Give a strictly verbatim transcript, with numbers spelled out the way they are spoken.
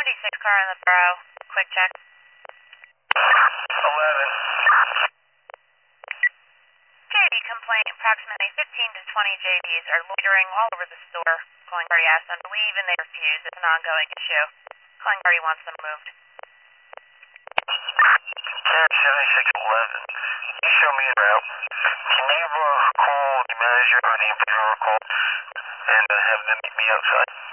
seventy-six car in the borough. Quick check. eleven. J D complaint. Approximately fifteen to twenty J Ds are loitering all over the store. Calling party asked them to leave and they refuse. It's an ongoing issue. Calling party wants them moved. seventy-six eleven. Can you show me the route? Can you uh, call the manager or the individual call and uh, have them meet me outside?